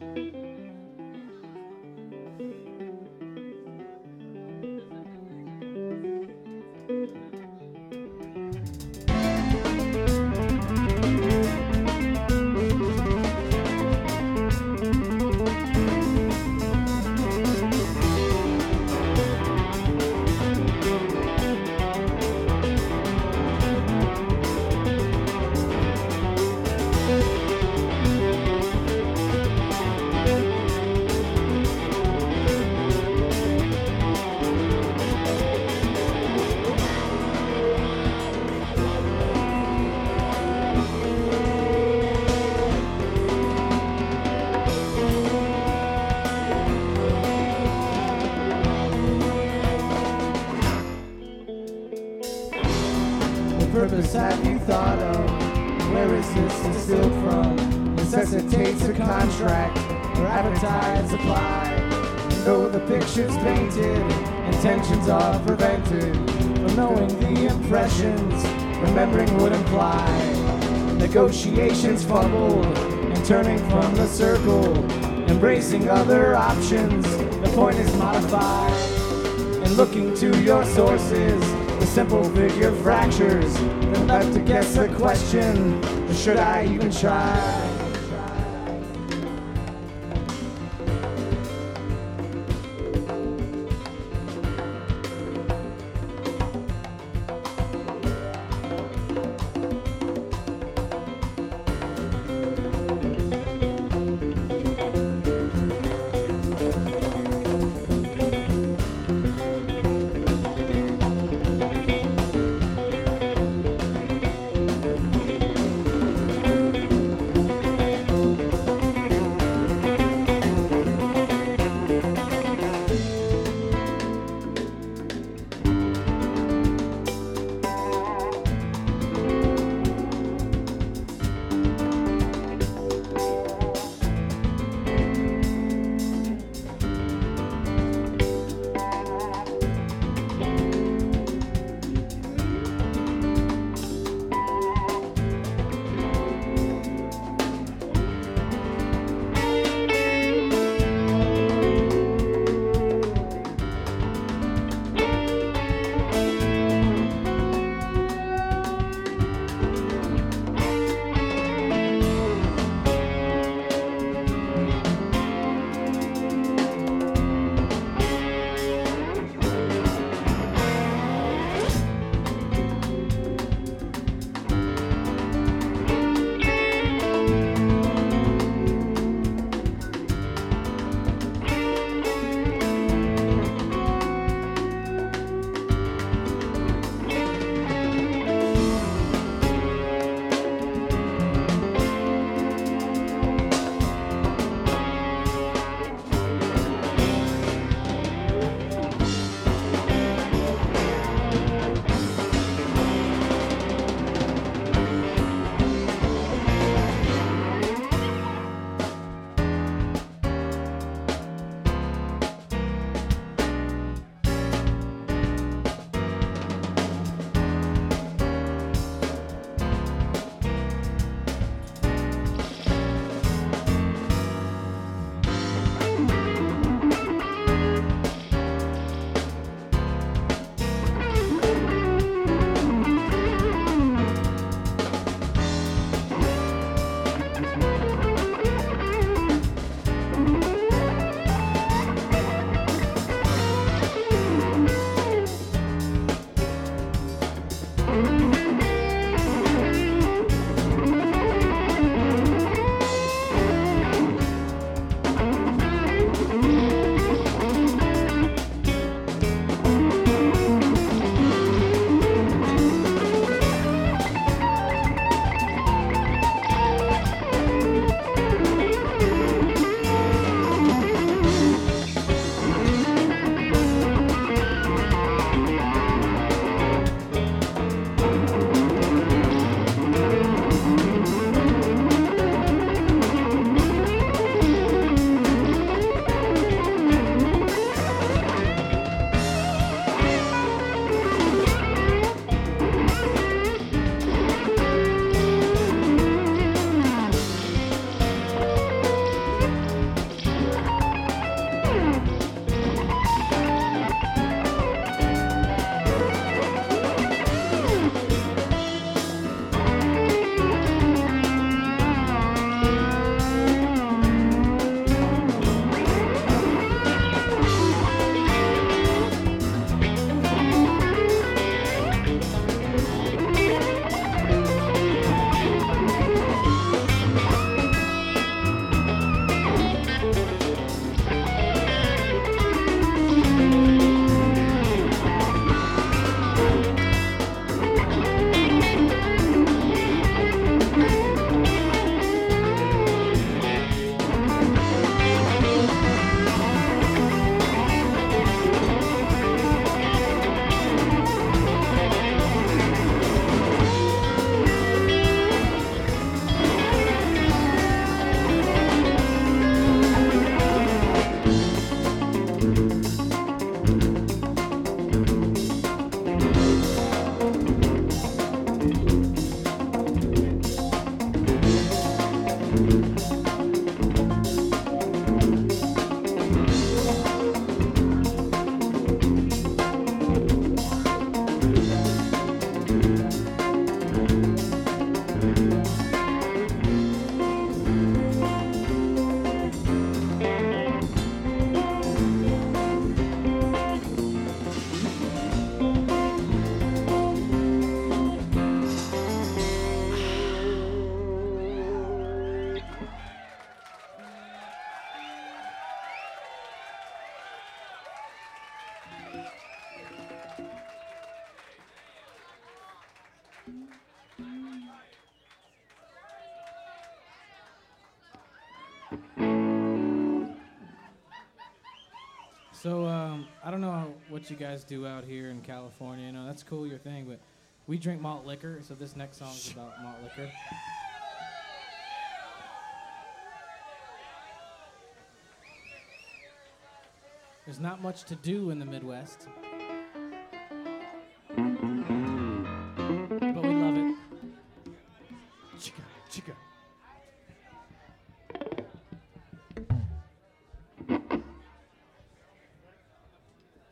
Purpose have you thought of? Where is this distilled from? Necessitates a contract or advertised supply. Though the picture's painted, intentions are prevented from knowing the impressions remembering would imply. Negotiations fumbled and turning from the circle, embracing other options. The point is modified and looking to your sources. The simple figure fractures, then left to guess the question, should I even try? So, I don't know what you guys do out here in California. You know, that's cool, your thing, but we drink malt liquor, so this next song is about malt liquor. There's not much to do in the Midwest, but we love it. Chica, chica.